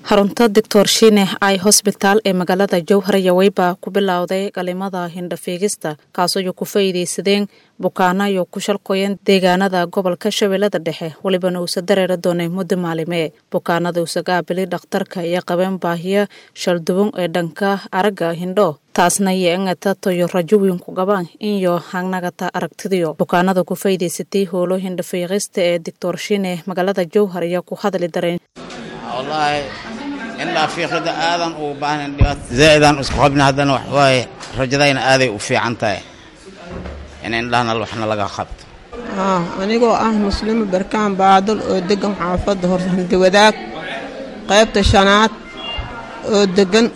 Harunta Dr. Shine Eye Hospital ee magaalada Jowhar Yawayba ku bilowday qalimada hindhafiigista kaasoo ku faa'iideysadeen bukaana iyo ku shalqooyeen deegaanada gobolka Shabeellada Dhexe walibana uu dareero doonay muddo maalime bukaanada uu sagaabili dhakhtarka iyo qabeen baahiya shaldubun ee dhanka araga hindho taasna yeengata toyo rajuwin ku qabaan iyo hangnagata aragtidiyo bukaanada ku faa'iideysatay howlo hindhafiigista ee Dr. Shine magaalada Jowhar iyo ku hadli dareen والله إلا في خد آذان وبان زائدان وسخبنا هذا وحواي رجلين آذي وفي عنتاي يعني إن لهنا الوحنا لقى خبط أنا جو مسلم بركان بعدل ودقن حافظ هرسان دوذاك قيبت الشنات ودقن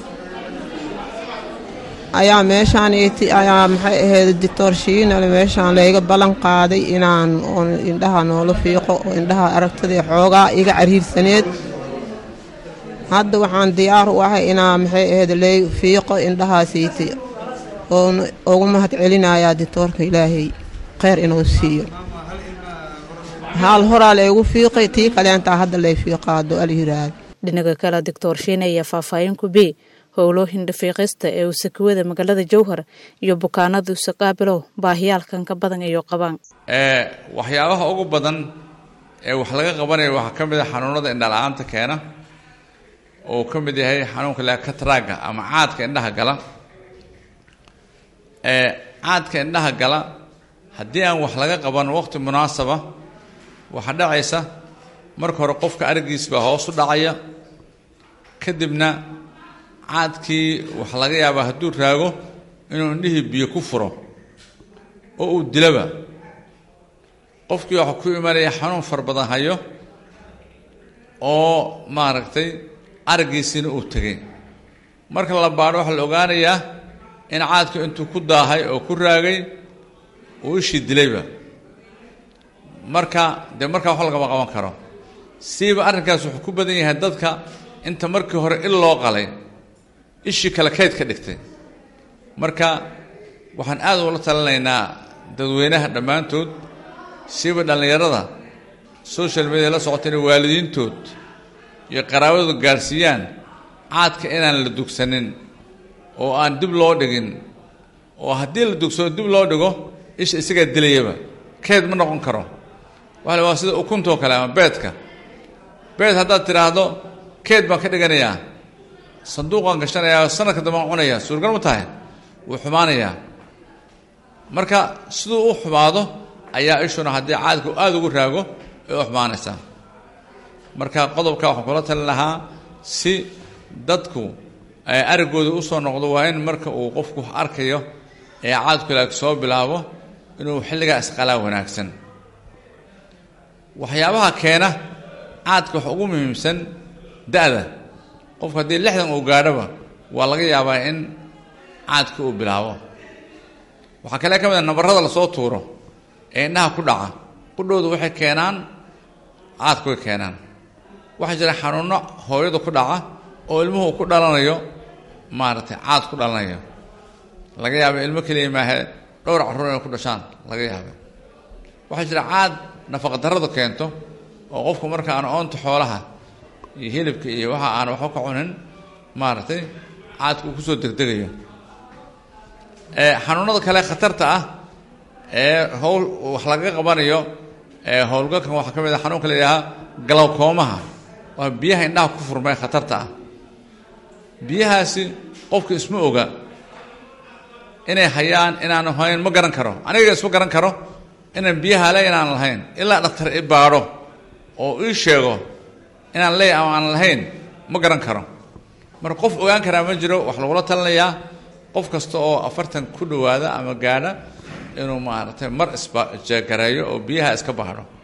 أيام ماشان يتي أيام هذا الدكتور شين اللي ماشان لقى بلن قاضي إنان إندها نولو فيقو إندها أركتدي حوجا يجا عرير سنيد هذا وحن ديار واحد إنا محيد اللي فيقو إندها سيتي وما هتعلنا يا دكتور إلهي خير إنه سير هالهرا اللي وفيقي تيك اللي أنت هذا اللي فيق هذا الهراد dhinaca kale Dr. Shine ayaa faahfaahin ku bi howlo hindhafiiqista ee uu sakwada magaalada Jowhar iyo bukaanadu saqaabilo baahiyalkan ka badan ay qabaan waxyaabaha ugu badan ee wax laga qabanayo waxa kamid ah xanuunada indha-la'aanta keena oo kamid yahay xanuunka la kataraaga ama caadka indhaha gala caadka indhaha gala haddii aan wax laga qaban waqti munaasaba waxa dhacaysa marka hore qofka aragiisa hoos u dhacaya kadibna caadkii wax laga yaabaa hadduu raago inuu indhihii biyo ku furo oo uu dilaba qofkii waxa ku imanaya xanuun far badan hayo oo maaragtay aragiisina uu tagay marka la baaro waxa la ogaanayaa in caadku intuu ku daahay oo ku raagay uu ishii dilayba marka wax laga qaban karo siiba arrinkaas wuxuu ku badan yahay dadka inta markii hore il loo qalay ishii kala kayd ka dhigtay marka waxaan aad ula talinaynaa dadweynaha dhammaantood siiba dhallinyarada social media la socotayna waalidiintood iyo qaraabadu gaarsiiyaan caadka inaan la dugsanin oo aan dib loo dhigin oo haddii la dugsado dib loo dhigo isha isaga dilayaba kayd ma noqon karo waxa waa sida ukunta kale ama beedka beed haddaad tiraahdo keed baan ka dhiganayaa sanduuqan gashanayaa sanadka dambe cunaya suurgal ma tahay wuu xumaanayaa marka siduu u xumaado ayaa ishuna haddii caadku aada ugu raago ay u xumaanaysaa marka qodobka waxaan kula talin lahaa si dadku ay aragooda u soo noqdo waa in marka uu qofku arkayo ee caadku laag soo bilaabo inuu xilligaa isqalaa wanaagsan waxyaabaha keena caadka wax ugu muhiimsan da'da qofka haddii 60 uu gaadhaba waa laga yaabaa in caadka uu bilaabo waxaa kale ka mid ah nabarrada la soo tuuro ee indhaha ku dhaca qudhoodu waxay keenaan caadku way keenaan waxaa jira xanuuno hooyada ku dhaca oo ilmuhu ku dhalanayo maaragtay caad ku dhalanayo laga yaabo ilmo kaliya maahe dhowr carruur inay ku dhashaan laga yaabo waxaa jira caad nafaqa darrada keento oo qofku marka aan oonta xoolaha iyo hilibka iyo waxa aan waxba ka cunin maaragtay caadku ku soo degdegayo xanuunada kale khatarta ah howl wax laga qabanayo howlgalkan waxaa ka mid ah xanuunka la yidhaaha galowkoomaha waa biyaha indhaha ku furmay khatarta ah biyahaasi qofka isma oga inay hayaan inaan hayn ma garan karo aniga isma garan karo inaan biyaha le inaan lahayn ilaa dhakhtar i baadho oo ii sheego inaan leey ama aan lahayn ma garan karo marka qof ogaan karaa ma jiro wax lagula talinayaa qof kasta oo 40 ku dhowaada ama gaadha inuu maaragtay mar isba jeegareeyo oo biyaha iska baadho